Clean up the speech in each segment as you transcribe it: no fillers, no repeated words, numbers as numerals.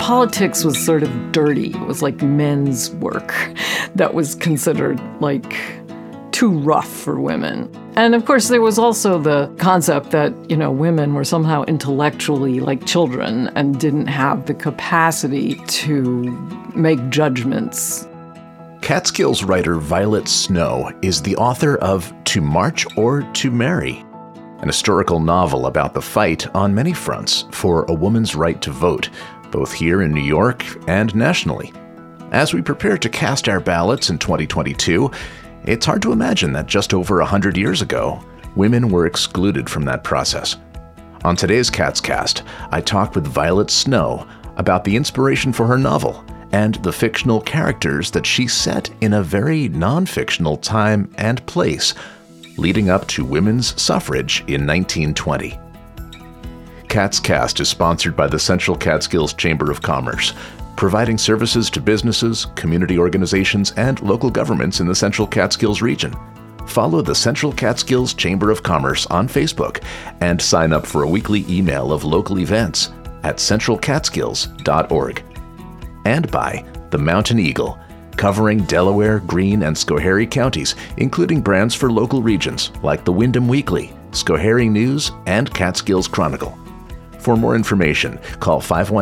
politics was sort of dirty. It was like men's work that was considered like too rough for women. And of course, there was also the concept that, women were somehow intellectually like children and didn't have the capacity to make judgments. Catskills writer Violet Snow is the author of To March or to Marry, an historical novel about the fight on many fronts for a woman's right to vote, both here in New York and nationally. As we prepare to cast our ballots in 2022, it's hard to imagine that just over 100 years ago, women were excluded from that process. On today's Catscast, I talk with Violet Snow about the inspiration for her novel and the fictional characters that she set in a very non-fictional time and place, leading up to women's suffrage in 1920. Catscast is sponsored by the Central Catskills Chamber of Commerce, providing services to businesses, community organizations, and local governments in the Central Catskills region. Follow the Central Catskills Chamber of Commerce on Facebook and sign up for a weekly email of local events at centralcatskills.org. And by the Mountain Eagle, covering Delaware, Greene, and Schoharie counties, including brands for local regions like the Windham Weekly, Schoharie News, and Catskills Chronicle. For more information, call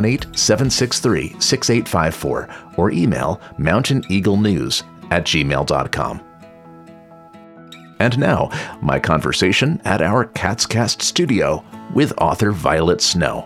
518-763-6854 or email mountaineaglenews@gmail.com. And now, my conversation at our Catscast studio with author Violet Snow.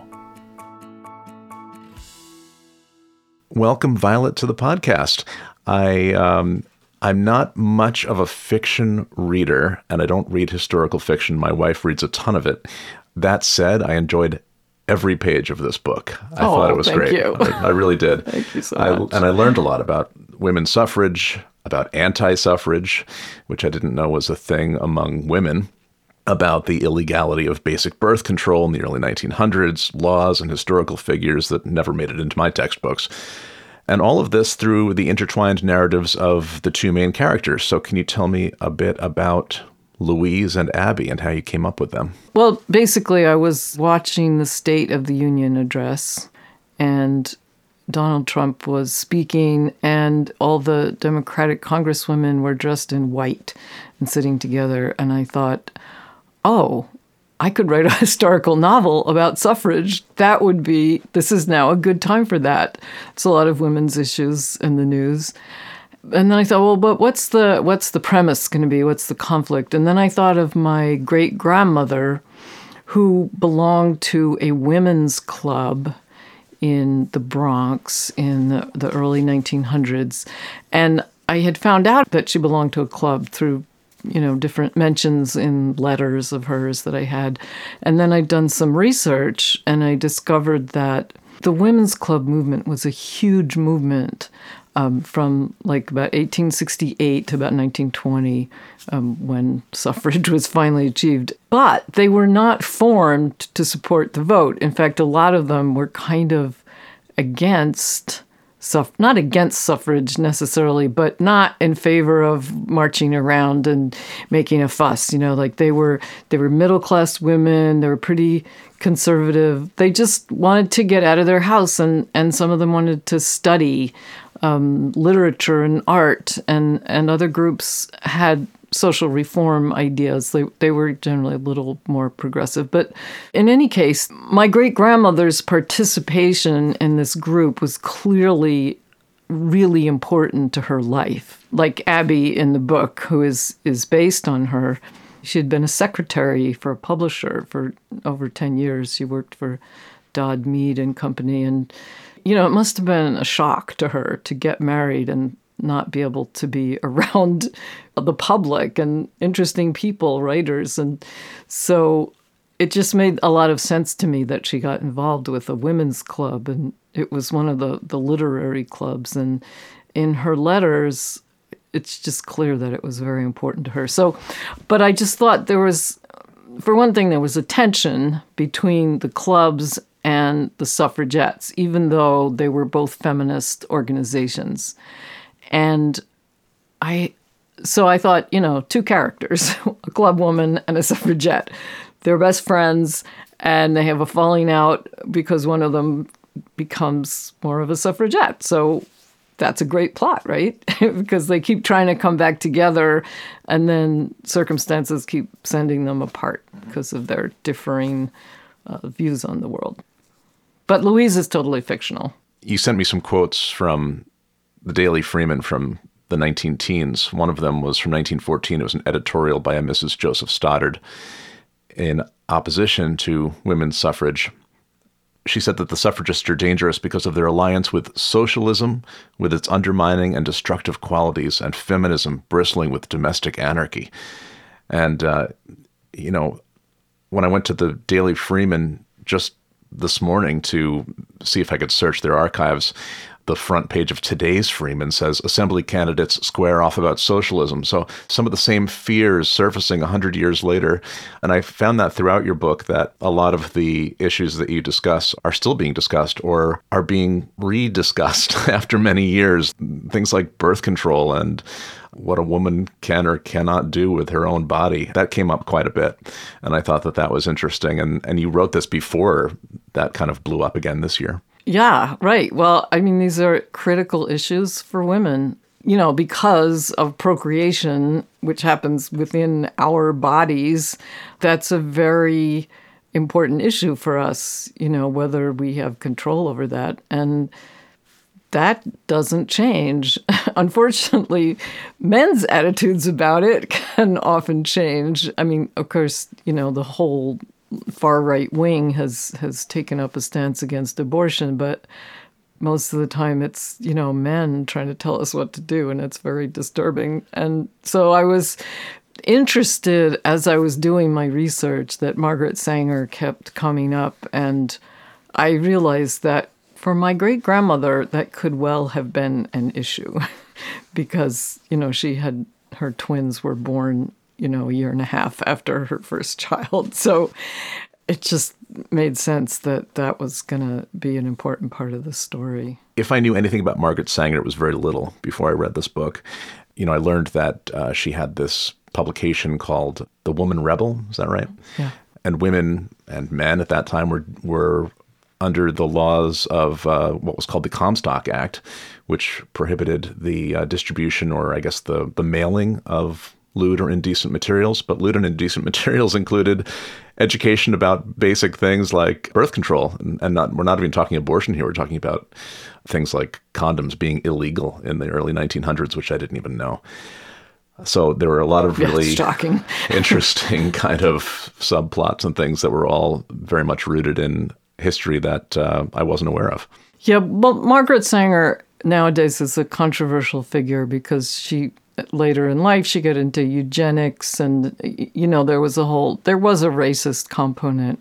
Welcome, Violet, to the podcast. I'm not much of a fiction reader, and I don't read historical fiction. My wife reads a ton of it. That said, I enjoyed every page of this book. I thought it was great. You. I really did. Thank you so much. And I learned a lot about women's suffrage, about anti-suffrage, which I didn't know was a thing among women, about the illegality of basic birth control in the early 1900s, laws and historical figures that never made it into my textbooks. And all of this through the intertwined narratives of the two main characters. So can you tell me a bit about Louise and Abby and how you came up with them? Well, basically, I was watching the State of the Union address, and Donald Trump was speaking, and all the Democratic congresswomen were dressed in white and sitting together. And I thought, oh, I could write a historical novel about suffrage. This is now a good time for that. It's a lot of women's issues in the news. And then I thought, well, but what's the premise going to be? What's the conflict? And then I thought of my great-grandmother who belonged to a women's club in the Bronx in the early 1900s. And I had found out that she belonged to a club through, different mentions in letters of hers that I had. And then I'd done some research, and I discovered that the women's club movement was a huge movement from like about 1868 to about 1920, when suffrage was finally achieved. But they were not formed to support the vote. In fact, a lot of them were kind of not against suffrage necessarily, but not in favor of marching around and making a fuss. They were middle-class women. They were pretty conservative. They just wanted to get out of their house, and some of them wanted to study literature and art, and other groups had social reform ideas. They were generally a little more progressive. But in any case, my great-grandmother's participation in this group was clearly really important to her life. Like Abby in the book, who is based on her, she had been a secretary for a publisher for over 10 years. She worked for Dodd, Mead and Company, and it must have been a shock to her to get married and not be able to be around the public and interesting people, writers. And so it just made a lot of sense to me that she got involved with a women's club, and it was one of the literary clubs. And in her letters, it's just clear that it was very important to her. So, but I just thought there was, for one thing, there was a tension between the clubs and the suffragettes, even though they were both feminist organizations. And I thought, two characters, a club woman and a suffragette. They're best friends, and they have a falling out because one of them becomes more of a suffragette. So that's a great plot, right? Because they keep trying to come back together, and then circumstances keep sending them apart because of their differing views on the world. But Louise is totally fictional. You sent me some quotes from the Daily Freeman from the 19-teens. One of them was from 1914. It was an editorial by a Mrs. Joseph Stoddard in opposition to women's suffrage. She said that the suffragists are dangerous because of their alliance with socialism, with its undermining and destructive qualities, and feminism bristling with domestic anarchy. And, when I went to the Daily Freeman just this morning to see if I could search their archives, the front page of today's Freeman says, Assembly candidates square off about socialism. So some of the same fears surfacing 100 years later. And I found that throughout your book that a lot of the issues that you discuss are still being discussed or are being rediscussed after many years. Things like birth control and what a woman can or cannot do with her own body. That came up quite a bit. And I thought that that was interesting. And you wrote this before that kind of blew up again this year. Yeah, right. Well, I mean, these are critical issues for women, because of procreation, which happens within our bodies. That's a very important issue for us, whether we have control over that. And that doesn't change. Unfortunately, men's attitudes about it can often change. I mean, of course, the whole far right wing has taken up a stance against abortion, but most of the time it's, men trying to tell us what to do, and it's very disturbing. And so I was interested as I was doing my research that Margaret Sanger kept coming up, and I realized that for my great-grandmother, that could well have been an issue because, her twins were born a year and a half after her first child. So it just made sense that that was going to be an important part of the story. If I knew anything about Margaret Sanger, it was very little before I read this book. I learned that she had this publication called The Woman Rebel. Is that right? Yeah. And women and men at that time were under the laws of what was called the Comstock Act, which prohibited the distribution or I guess the mailing of lewd or indecent materials. But lewd and indecent materials included education about basic things like birth control. And we're not even talking abortion here. We're talking about things like condoms being illegal in the early 1900s, which I didn't even know. So there were a lot of really shocking, interesting kind of subplots and things that were all very much rooted in history that I wasn't aware of. Yeah, well, Margaret Sanger nowadays is a controversial figure because later in life, she got into eugenics, and there was a racist component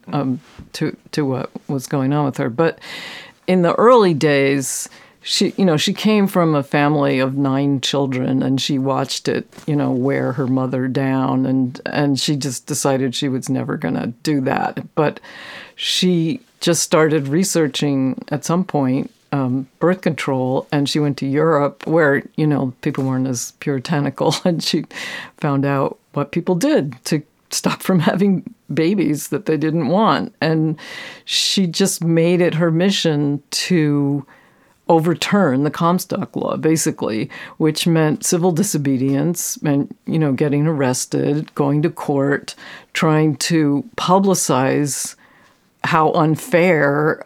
to what was going on with her. But in the early days, she came from a family of 9 children, and she watched it, wear her mother down, and she just decided she was never going to do that. But she just started researching at some point birth control, and she went to Europe where, people weren't as puritanical, and she found out what people did to stop from having babies that they didn't want. And she just made it her mission to overturn the Comstock Law, basically, which meant civil disobedience, meant, getting arrested, going to court, trying to publicize how unfair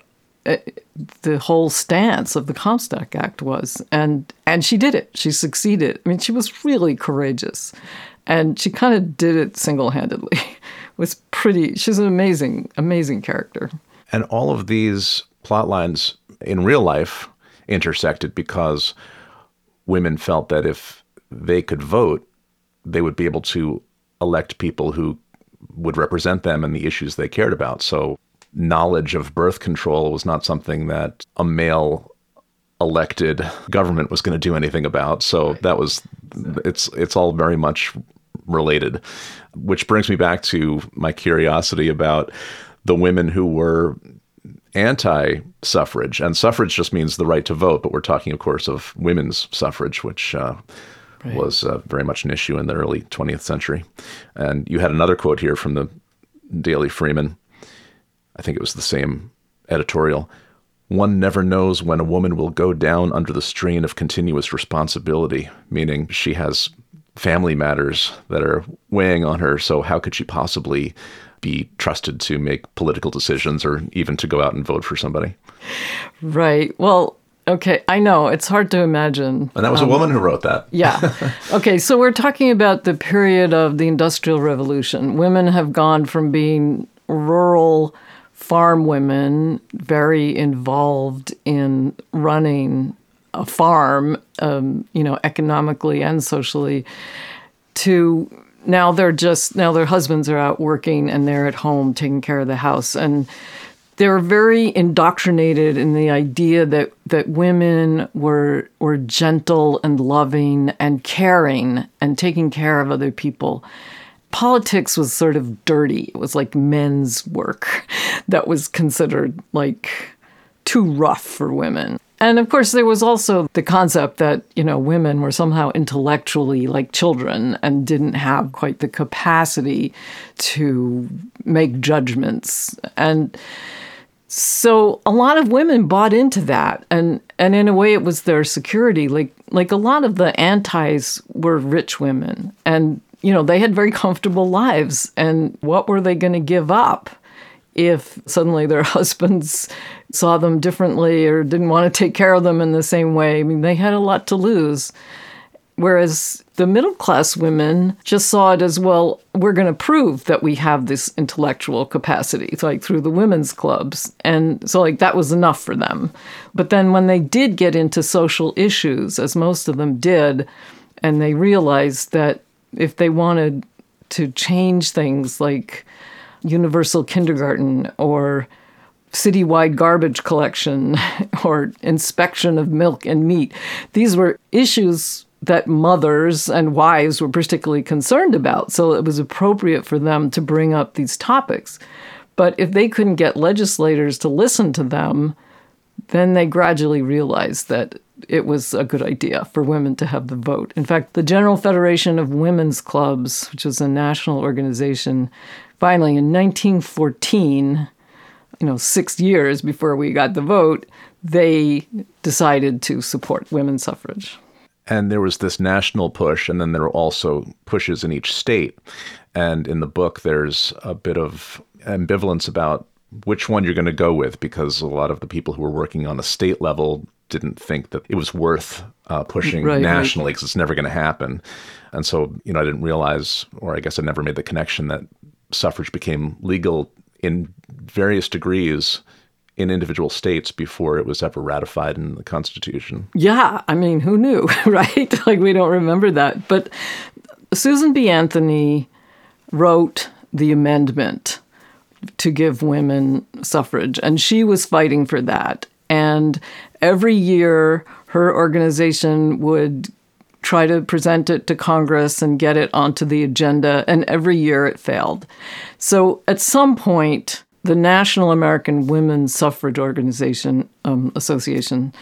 the whole stance of the Comstock Act was. And she did it. She succeeded. I mean, she was really courageous. And she kind of did it single-handedly. She's an amazing, amazing character. And all of these plot lines in real life intersected because women felt that if they could vote, they would be able to elect people who would represent them and the issues they cared about. So knowledge of birth control was not something that a male elected government was going to do anything about. So that was, it's all very much related, which brings me back to my curiosity about the women who were anti-suffrage. And suffrage just means the right to vote, but we're talking, of course, of women's suffrage, which was very much an issue in the early 20th century. And you had another quote here from the Daily Freeman. I think it was the same editorial. one never knows when a woman will go down under the strain of continuous responsibility, meaning she has family matters that are weighing on her. So how could she possibly be trusted to make political decisions or even to go out and vote for somebody? Right. Well, okay, I know. It's hard to imagine. And that was a woman who wrote that. Yeah. Okay, so we're talking about the period of the Industrial Revolution. Women have gone from being rural farm women, very involved in running a farm, economically and socially, to now their husbands are out working and they're at home taking care of the house. And they're very indoctrinated in the idea that women were gentle and loving and caring and taking care of other people. Politics was sort of dirty. It was like men's work that was considered like too rough for women. And of course, there was also the concept that, women were somehow intellectually like children and didn't have quite the capacity to make judgments. And so a lot of women bought into that. And in a way, it was their security. Like a lot of the antis were rich women. And they had very comfortable lives. And what were they going to give up if suddenly their husbands saw them differently or didn't want to take care of them in the same way? I mean, they had a lot to lose. Whereas the middle-class women just saw it as, well, we're going to prove that we have this intellectual capacity, like through the women's clubs. And so that was enough for them. But then when they did get into social issues, as most of them did, and they realized that if they wanted to change things like universal kindergarten or citywide garbage collection or inspection of milk and meat, these were issues that mothers and wives were particularly concerned about. So it was appropriate for them to bring up these topics. But if they couldn't get legislators to listen to them, then they gradually realized that it was a good idea for women to have the vote. In fact, the General Federation of Women's Clubs, which was a national organization, finally in 1914, 6 years before we got the vote, they decided to support women's suffrage. And there was this national push, and then there were also pushes in each state. And in the book, there's a bit of ambivalence about which one you're going to go with, because a lot of the people who were working on a state level didn't think that it was worth pushing nationally, because it's never going to happen. And so, I didn't realize, or I guess I never made the connection, that suffrage became legal in various degrees in individual states before it was ever ratified in the Constitution. Yeah, I mean, who knew, right? We don't remember that. But Susan B. Anthony wrote the amendment to give women suffrage, and she was fighting for that. And every year, her organization would try to present it to Congress and get it onto the agenda, and every year it failed. So at some point, the National American Women's Suffrage Association,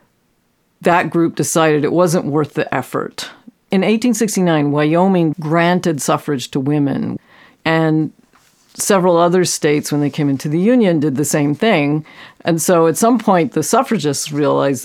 that group decided it wasn't worth the effort. In 1869, Wyoming granted suffrage to women, and several other states, when they came into the Union, did the same thing. And so at some point, the suffragists realized,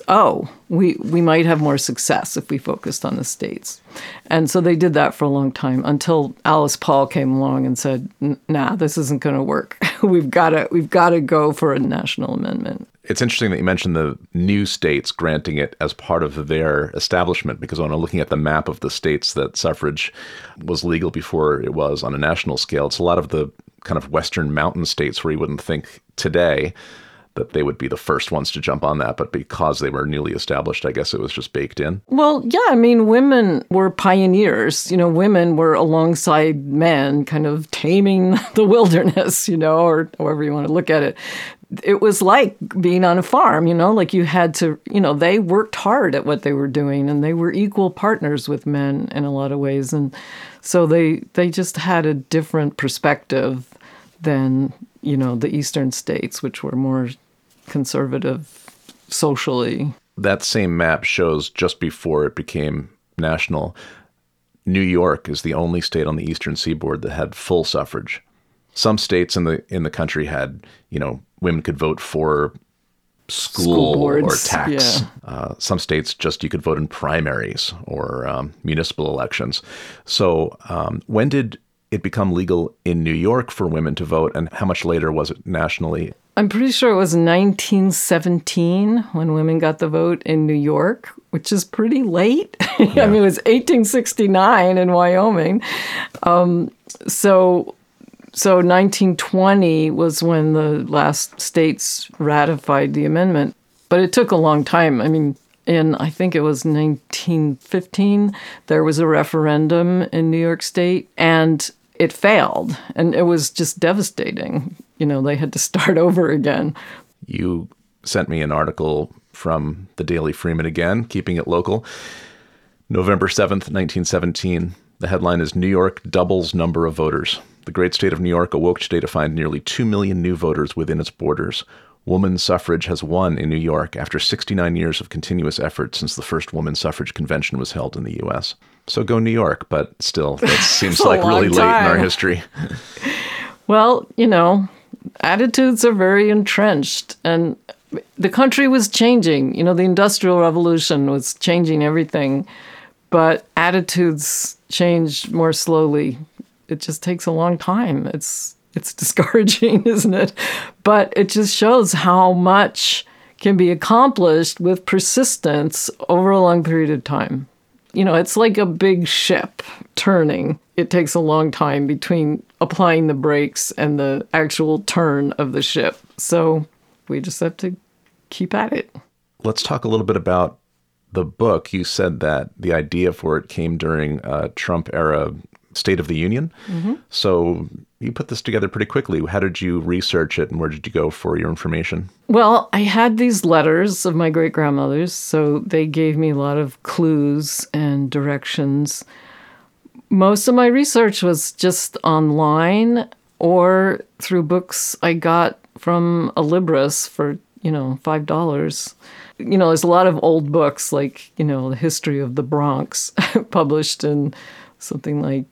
we might have more success if we focused on the states. And so they did that for a long time until Alice Paul came along and said, nah, this isn't going to work. We've got to go for a national amendment. It's interesting that you mentioned the new states granting it as part of their establishment, because when I'm looking at the map of the states that suffrage was legal before it was on a national scale, it's a lot of the kind of Western mountain states where you wouldn't think today that they would be the first ones to jump on that. But because they were newly established, I guess it was just baked in. Well, yeah, I mean, women were pioneers. Women were alongside men kind of taming the wilderness, or however you want to look at it. It was like being on a farm, you had to, they worked hard at what they were doing, and they were equal partners with men in a lot of ways. And so they just had a different perspective than, the Eastern states, which were more conservative socially. That same map shows just before it became national, New York is the only state on the Eastern Seaboard that had full suffrage. Some states in the country had, women could vote for school or boards, tax. yeah. Some states just you could vote in primaries or municipal elections. So when did it become legal in New York for women to vote, and how much later was it nationally? I'm pretty sure it was 1917 when women got the vote in New York, which is pretty late. Yeah. I mean, it was 1869 in Wyoming. So 1920 was when the last states ratified the amendment. But it took a long time. I mean, I think it was 1915, there was a referendum in New York State, and it failed. And it was just devastating. You know, they had to start over again. You sent me an article from the Daily Freeman again, keeping it local. November 7th, 1917. The headline is New York doubles number of voters. The great state of New York awoke today to find nearly 2 million new voters within its borders. Woman's suffrage has won in New York after 69 years of continuous effort since the first women's suffrage convention was held in the U.S. So go New York, but still, that seems like really late in our history. Well, you know, attitudes are very entrenched, and the country was changing. You know, the Industrial Revolution was changing everything, but attitudes changed more slowly. It just takes a long time. It's discouraging, isn't it? But it just shows how much can be accomplished with persistence over a long period of time. You know, it's like a big ship turning. It takes a long time between applying the brakes and the actual turn of the ship. So we just have to keep at it. Let's talk a little bit about the book. You said that the idea for it came during Trump-era State of the Union. Mm-hmm. So you put this together pretty quickly. How did you research it, and where did you go for your information? Well, I had these letters of my great-grandmothers, so they gave me a lot of clues and directions. Most of my research was just online or through books I got from a Libris for, $5. There's a lot of old books like, The History of the Bronx published in something like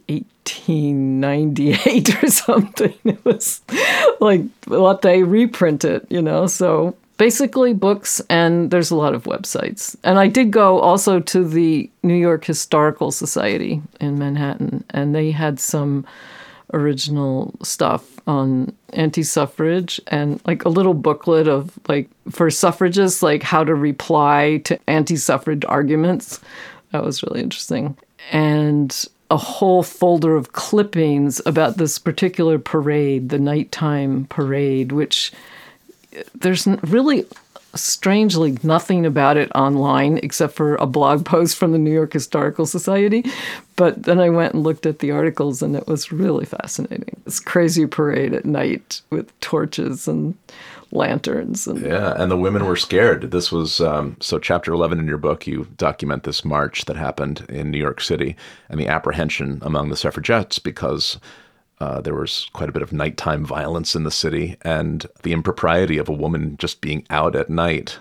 1898 or something. It was like what they reprint it, So basically books, and there's a lot of websites. And I did go also to the New York Historical Society in Manhattan, and they had some original stuff on anti-suffrage and like a little booklet of like for suffragists, like how to reply to anti-suffrage arguments. That was really interesting. And a whole folder of clippings about this particular parade, the nighttime parade, which there's really strangely nothing about it online except for a blog post from the New York Historical Society. But then I went and looked at the articles, and it was really fascinating. This crazy parade at night with torches and lanterns. Yeah, and the women were scared. This was, so chapter 11 in your book, you document this march that happened in New York City and the apprehension among the suffragettes because there was quite a bit of nighttime violence in the city and the impropriety of a woman just being out at night.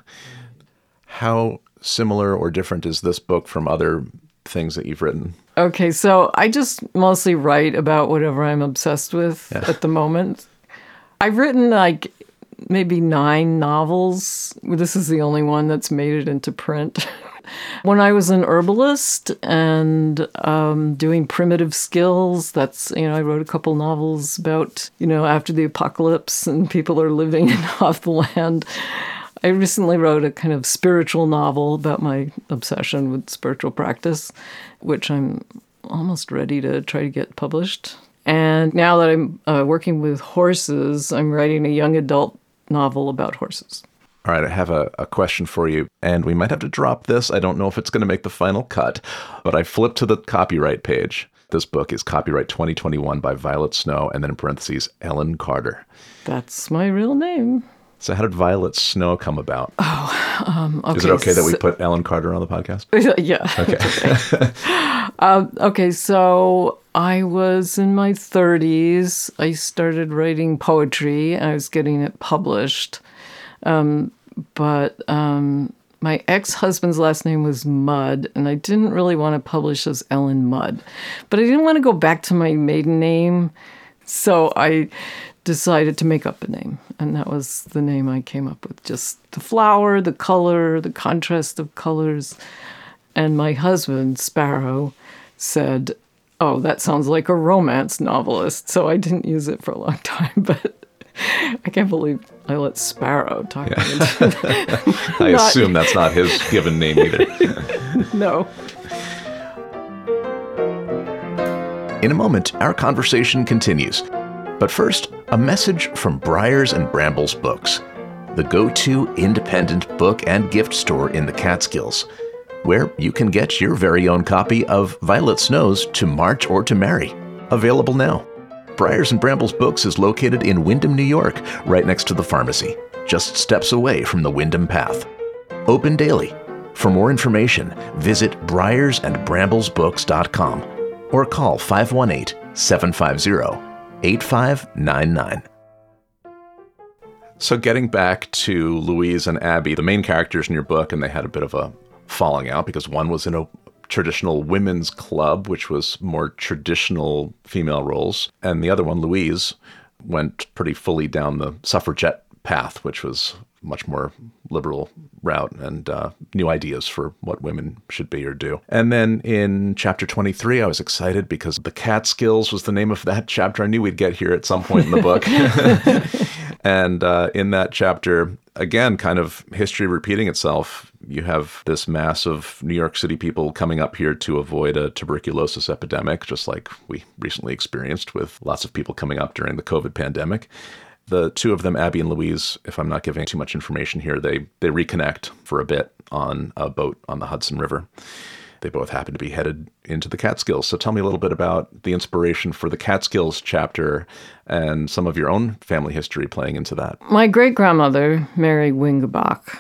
How similar or different is this book from other things that you've written? Okay, so I just mostly write about whatever I'm obsessed with at the moment. I've written like maybe 9 novels. This is the only one that's made it into print. When I was an herbalist and doing primitive skills, that's, I wrote a couple novels about, after the apocalypse and people are living off the land. I recently wrote a kind of spiritual novel about my obsession with spiritual practice, which I'm almost ready to try to get published. And now that I'm working with horses, I'm writing a young adult novel about horses. All right, I have a question for you, and we might have to drop this. I don't know if it's going to make the final cut, but I flipped to the copyright page. This book is copyright 2021 by Violet Snow, and then in parentheses, Ellen Carter. That's my real name. So how did Violet Snow come about? Okay. Is it okay that we put Ellen Carter on the podcast? Yeah. Okay. Okay, so I was in my 30s. I started writing poetry. I was getting it published. But my ex-husband's last name was Mudd, and I didn't really want to publish as Ellen Mudd. But I didn't want to go back to my maiden name, so I decided to make up a name. And that was the name I came up with. Just the flower, the color, the contrast of colors. And my husband, Sparrow, said, "Oh, that sounds like a romance novelist." So I didn't use it for a long time, but I can't believe I let Sparrow talk me into that. I assume that's not his given name either. No. In a moment, our conversation continues. But first, a message from Briars and Brambles Books, the go-to independent book and gift store in the Catskills, where you can get your very own copy of Violet Snow's To March or to Marry, available now. Briars and Brambles Books is located in Windham, New York, right next to the pharmacy, just steps away from the Windham Path. Open daily. For more information, visit briarsandbramblesbooks.com or call 518-750-8599. So getting back to Louise and Abby, the main characters in your book, and they had a bit of a falling out because one was in a traditional women's club, which was more traditional female roles. And the other one, Louise, went pretty fully down the suffragette path, which was much more liberal route and new ideas for what women should be or do. And then in chapter 23, I was excited because The Catskills was the name of that chapter. I knew we'd get here at some point in the book. And in that chapter, again, kind of history repeating itself. You have this mass of New York City people coming up here to avoid a tuberculosis epidemic, just like we recently experienced with lots of people coming up during the COVID pandemic. The two of them, Abby and Louise, if I'm not giving too much information here, they reconnect for a bit on a boat on the Hudson River. They both happen to be headed into the Catskills. So tell me a little bit about the inspiration for the Catskills chapter and some of your own family history playing into that. My great-grandmother, Mary Wingebach,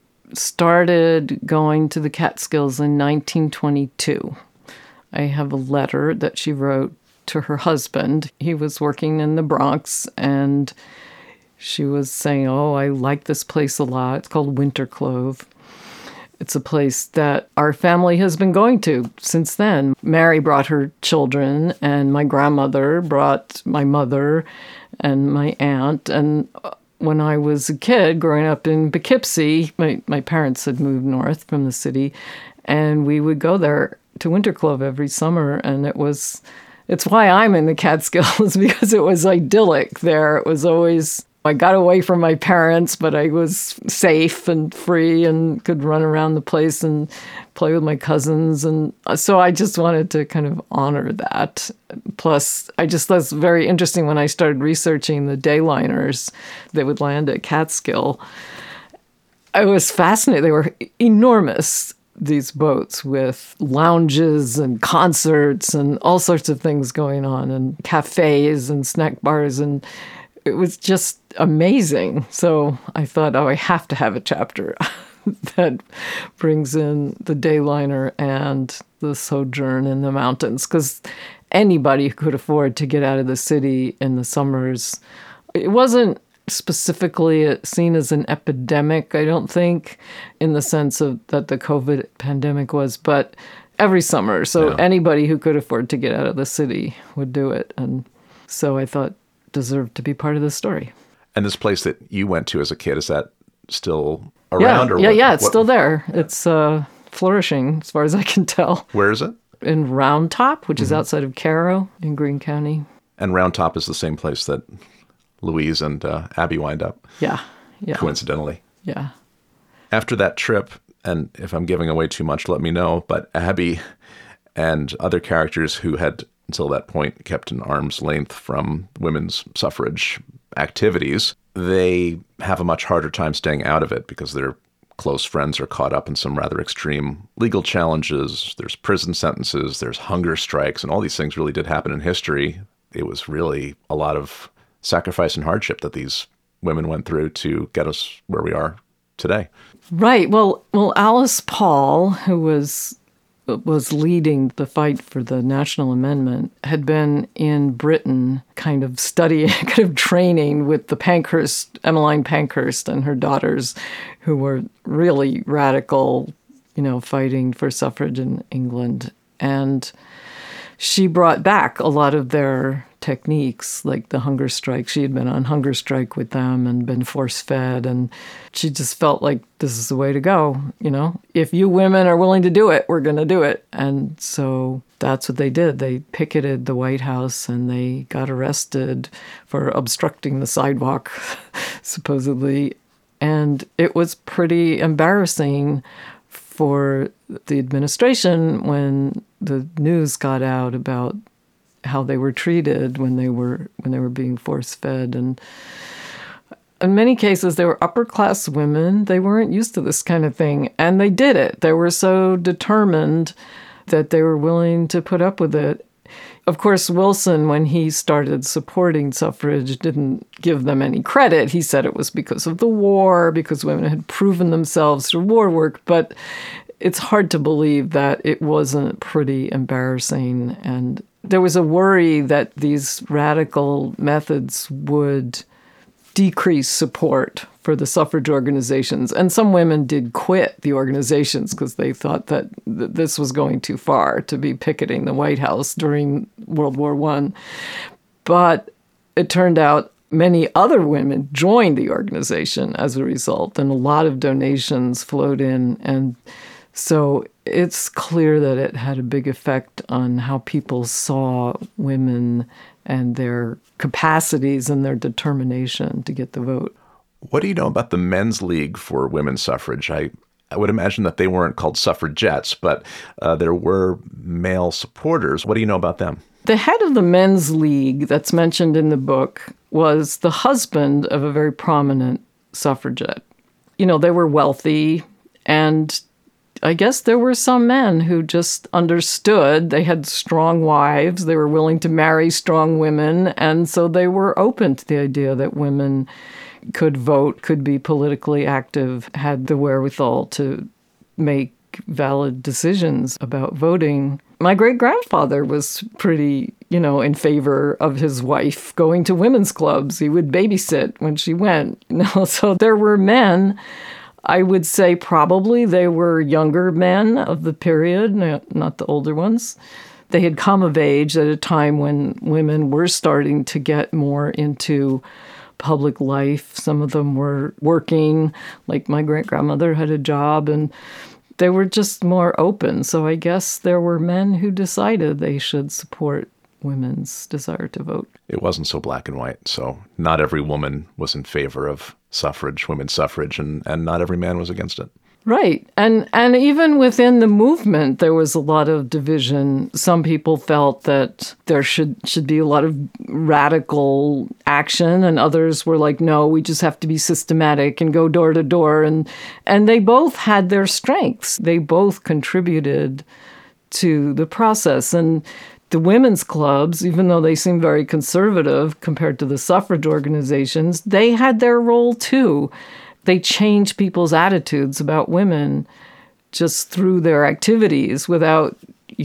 started going to the Catskills in 1922. I have a letter that she wrote to her husband. He was working in the Bronx, and she was saying, "Oh, I like this place a lot. It's called Winter Clove. It's a place that our family has been going to since then." Mary brought her children, and my grandmother brought my mother and my aunt. And when I was a kid growing up in Poughkeepsie, my parents had moved north from the city, and we would go there to Winter Clove every summer. And it's why I'm in the Catskills, because it was idyllic there. It was always, I got away from my parents, but I was safe and free and could run around the place and play with my cousins. And so I just wanted to kind of honor that. Plus, I just thought it was very interesting when I started researching the dayliners that would land at Catskill. I was fascinated. They were enormous, these boats, with lounges and concerts and all sorts of things going on, and cafes and snack bars, and it was just amazing. So I thought, I have to have a chapter that brings in the dayliner and the sojourn in the mountains, because anybody who could afford to get out of the city in the summers, it wasn't specifically seen as an epidemic, I don't think, in the sense of that the COVID pandemic was, but every summer. So anybody who could afford to get out of the city would do it. And so I thought deserved to be part of the story. And this place that you went to as a kid, is that still around? It's still there. It's flourishing as far as I can tell. Where is it? In Round Top, which is outside of Cairo in Greene County. And Round Top is the same place that Louise and Abby wind up. Yeah. Coincidentally. Yeah. After that trip, and if I'm giving away too much, let me know, but Abby and other characters who had until that point kept an arm's length from women's suffrage activities, they have a much harder time staying out of it because their close friends are caught up in some rather extreme legal challenges. There's prison sentences, there's hunger strikes, and all these things really did happen in history. It was really a lot of sacrifice and hardship that these women went through to get us where we are today. Right. Well, Alice Paul, who was leading the fight for the national amendment, had been in Britain kind of studying, kind of training with the Emmeline Pankhurst and her daughters, who were really radical, fighting for suffrage in England. And she brought back a lot of their techniques, like the hunger strike. She had been on hunger strike with them and been force-fed, and she just felt like this is the way to go, you know? If you women are willing to do it, we're going to do it. And so that's what they did. They picketed the White House, and they got arrested for obstructing the sidewalk, supposedly. And it was pretty embarrassing for the administration when the news got out about how they were treated when they were being force-fed. And in many cases, they were upper-class women. They weren't used to this kind of thing, and they did it. They were so determined that they were willing to put up with it. Of course, Wilson, when he started supporting suffrage, didn't give them any credit. He said it was because of the war, because women had proven themselves through war work. But it's hard to believe that it wasn't pretty embarrassing. And there was a worry that these radical methods would decrease support for the suffrage organizations. And some women did quit the organizations because they thought that this was going too far to be picketing the White House during World War I. But it turned out many other women joined the organization as a result, and a lot of donations flowed in. And so it's clear that it had a big effect on how people saw women and their capacities and their determination to get the vote. What do you know about the Men's League for Women's Suffrage? I would imagine that they weren't called suffragettes, but there were male supporters. What do you know about them? The head of the Men's League that's mentioned in the book was the husband of a very prominent suffragette. You know, they were wealthy, and I guess there were some men who just understood. They had strong wives. They were willing to marry strong women. And so they were open to the idea that women could vote, could be politically active, had the wherewithal to make valid decisions about voting. My great-grandfather was pretty, in favor of his wife going to women's clubs. He would babysit when she went. So there were men. I would say probably they were younger men of the period, not the older ones. They had come of age at a time when women were starting to get more into public life. Some of them were working, like my great-grandmother had a job, and they were just more open. So I guess there were men who decided they should support women's desire to vote. It wasn't so black and white. So not every woman was in favor of suffrage, women's suffrage, and not every man was against it. Right. And even within the movement, there was a lot of division. Some people felt that there should be a lot of radical action, and others were like, no, we just have to be systematic and go door to door. And they both had their strengths. They both contributed to the process. And the women's clubs, even though they seemed very conservative compared to the suffrage organizations, they had their role too. They changed people's attitudes about women just through their activities without,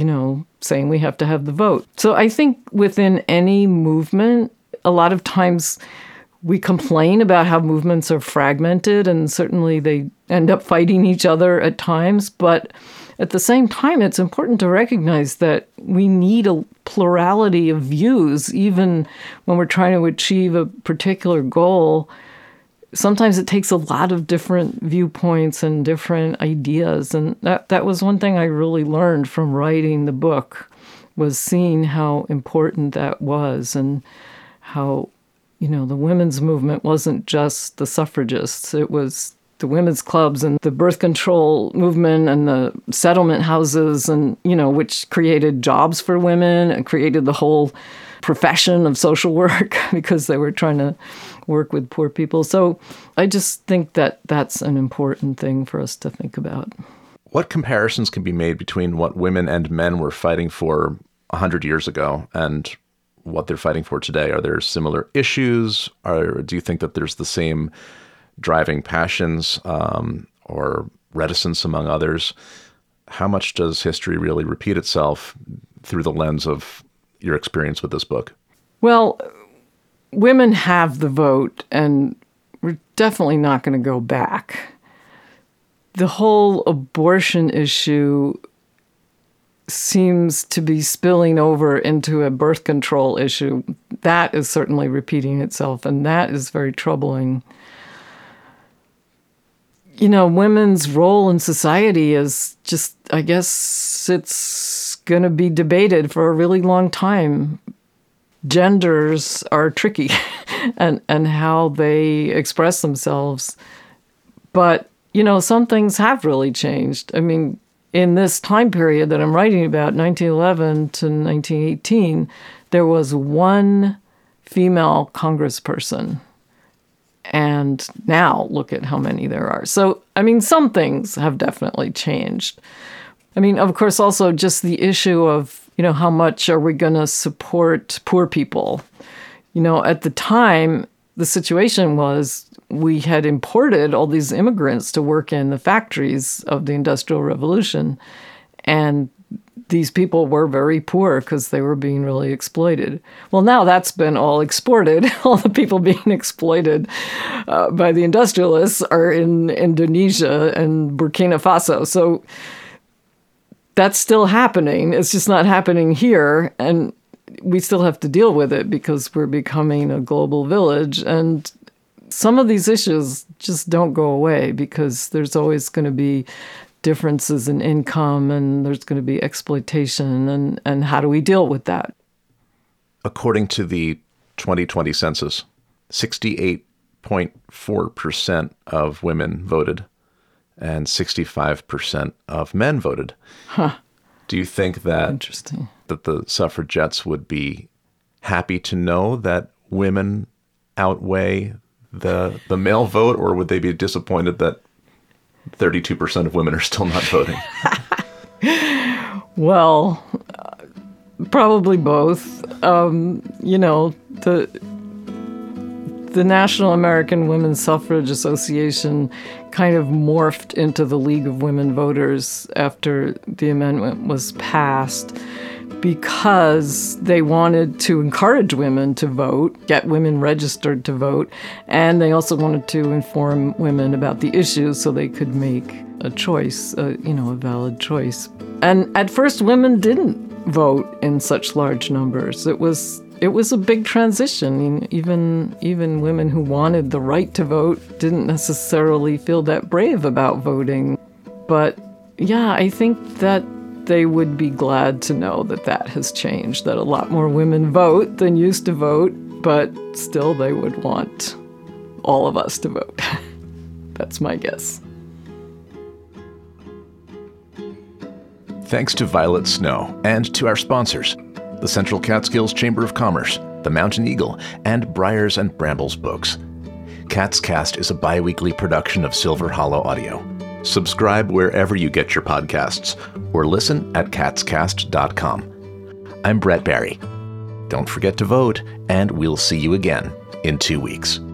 saying we have to have the vote. So I think within any movement, a lot of times we complain about how movements are fragmented, and certainly they end up fighting each other at times. But at the same time, it's important to recognize that we need a plurality of views, even when we're trying to achieve a particular goal. Sometimes it takes a lot of different viewpoints and different ideas. And that was one thing I really learned from writing the book, was seeing how important that was, and how, the women's movement wasn't just the suffragists. It was the women's clubs and the birth control movement and the settlement houses, and, which created jobs for women and created the whole profession of social work because they were trying to work with poor people. So I just think that that's an important thing for us to think about. What comparisons can be made between what women and men were fighting for 100 years ago and what they're fighting for today? Are there similar issues? Or do you think that there's the same driving passions or reticence among others? How much does history really repeat itself through the lens of your experience with this book? Well, women have the vote, and we're definitely not going to go back. The whole abortion issue seems to be spilling over into a birth control issue. That is certainly repeating itself, and that is very troubling. You know, women's role in society is just, I guess it's going to be debated for a really long time. Genders are tricky and how they express themselves. But, you know, some things have really changed. I mean, in this time period that I'm writing about, 1911 to 1918, there was one female congressperson. And now look at how many there are. So, I mean, some things have definitely changed. I mean, of course, also just the issue of, you know, how much are we going to support poor people? You know, at the time, the situation was we had imported all these immigrants to work in the factories of the Industrial Revolution. And these people were very poor because they were being really exploited. Well, now that's been all exported. All the people being exploited by the industrialists are in Indonesia and Burkina Faso. So that's still happening. It's just not happening here. And we still have to deal with it because we're becoming a global village. And some of these issues just don't go away because there's always going to be differences in income and there's going to be exploitation. And how do we deal with that? According to the 2020 census, 68.4% of women voted and 65% of men voted. Huh. Do you think that Interesting. that the suffragettes would be happy to know that women outweigh the male vote, or would they be disappointed that 32% of women are still not voting? Well, probably both. You know, the National American Women's Suffrage Association kind of morphed into the League of Women Voters after the amendment was passed because they wanted to encourage women to vote, get women registered to vote, and they also wanted to inform women about the issues so they could make a choice, a valid choice. And at first, women didn't vote in such large numbers. It was a big transition. I mean, even women who wanted the right to vote didn't necessarily feel that brave about voting. But yeah, I think that they would be glad to know that that has changed, that a lot more women vote than used to vote, but still they would want all of us to vote. That's my guess. Thanks to Violet Snow and to our sponsors, the Central Catskills Chamber of Commerce, the Mountain Eagle, and Briars and Brambles Books. Cats Cast is a bi-weekly production of Silver Hollow Audio. Subscribe wherever you get your podcasts, or listen at catscast.com. I'm Brett Barry. Don't forget to vote, and we'll see you again in 2 weeks.